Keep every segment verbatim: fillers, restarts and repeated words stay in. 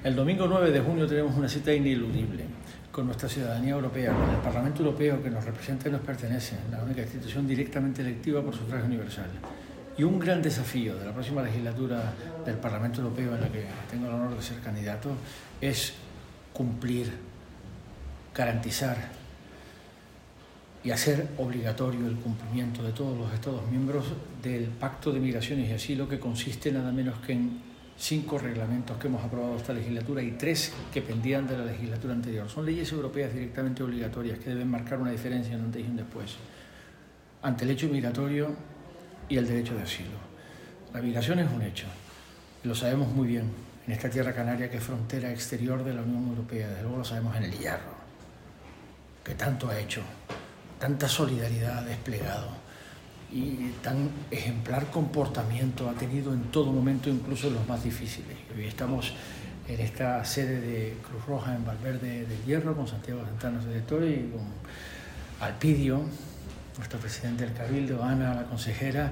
El domingo nueve de junio tenemos una cita ineludible con nuestra ciudadanía europea, con el Parlamento Europeo que nos representa y nos pertenece, la única institución directamente electiva por sufragio universal. Y un gran desafío de la próxima legislatura del Parlamento Europeo, en la que tengo el honor de ser candidato, es cumplir, garantizar y hacer obligatorio el cumplimiento de todos los Estados miembros del Pacto de Migraciones y Asilo, que consiste nada menos que en cinco reglamentos que hemos aprobado esta legislatura y tres que pendían de la legislatura anterior. Son leyes europeas directamente obligatorias que deben marcar una diferencia en un antes y un después ante el hecho migratorio y el derecho de asilo. La migración es un hecho, y lo sabemos muy bien en esta tierra canaria que es frontera exterior de la Unión Europea. Desde luego lo sabemos en el Hierro, que tanto ha hecho, tanta solidaridad ha desplegado y tan ejemplar comportamiento ha tenido en todo momento, incluso en los más difíciles. Hoy estamos en esta sede de Cruz Roja en Valverde del Hierro con Santiago Santana, su director, y con Alpidio, nuestro presidente del Cabildo, Ana, la consejera,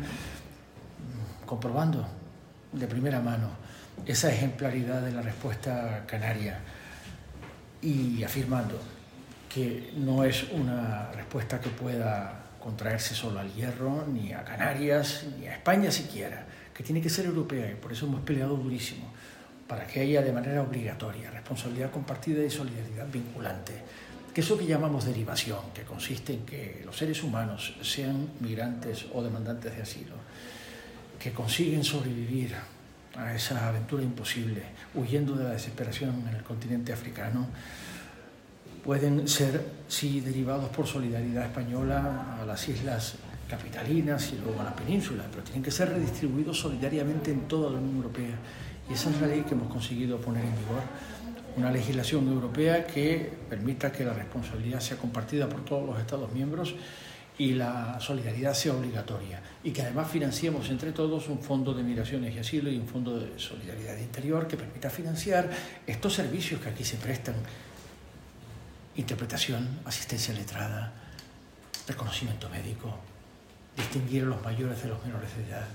comprobando de primera mano esa ejemplaridad de la respuesta canaria y afirmando que no es una respuesta que pueda contraerse solo al Hierro, ni a Canarias, ni a España siquiera, que tiene que ser europea, y por eso hemos peleado durísimo, para que haya de manera obligatoria responsabilidad compartida y solidaridad vinculante, que eso que llamamos derivación, que consiste en que los seres humanos, sean migrantes o demandantes de asilo, que consiguen sobrevivir a esa aventura imposible, huyendo de la desesperación en el continente africano, pueden ser, sí, derivados por solidaridad española a las islas capitalinas y luego a la península, pero tienen que ser redistribuidos solidariamente en toda la Unión Europea. Y esa es la ley que hemos conseguido poner en vigor, una legislación europea que permita que la responsabilidad sea compartida por todos los Estados miembros y la solidaridad sea obligatoria, y que además financiemos entre todos un fondo de migraciones y asilo y un fondo de solidaridad interior que permita financiar estos servicios que aquí se prestan: interpretación, asistencia letrada, reconocimiento médico, distinguir a los mayores de los menores de edad,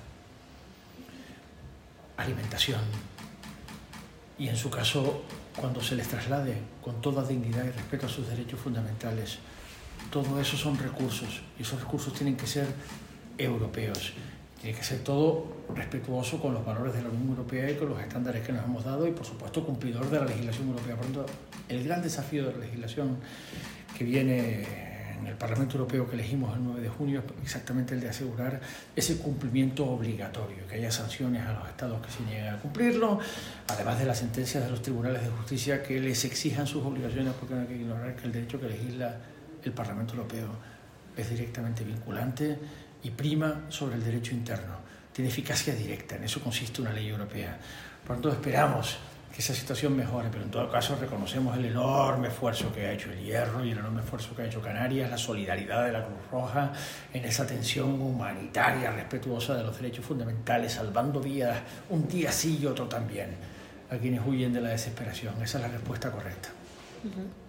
alimentación, y en su caso, cuando se les traslade con toda dignidad y respeto a sus derechos fundamentales. Todo eso son recursos, y esos recursos tienen que ser europeos. Tiene que ser todo respetuoso con los valores de la Unión Europea y con los estándares que nos hemos dado, y por supuesto cumplidor de la legislación europea. Por lo tanto, el gran desafío de la legislación que viene en el Parlamento Europeo que elegimos el nueve de junio es exactamente el de asegurar ese cumplimiento obligatorio, que haya sanciones a los estados que se nieguen a cumplirlo, además de las sentencias de los tribunales de justicia que les exijan sus obligaciones, porque no hay que ignorar que el derecho que legisla el Parlamento Europeo es directamente vinculante y prima sobre el derecho interno. Tiene eficacia directa, en eso consiste una ley europea. Por lo tanto, esperamos que esa situación mejore, pero en todo caso reconocemos el enorme esfuerzo que ha hecho el Hierro y el enorme esfuerzo que ha hecho Canarias, la solidaridad de la Cruz Roja en esa atención humanitaria respetuosa de los derechos fundamentales, salvando vidas un día sí y otro también a quienes huyen de la desesperación. Esa es la respuesta correcta. Uh-huh.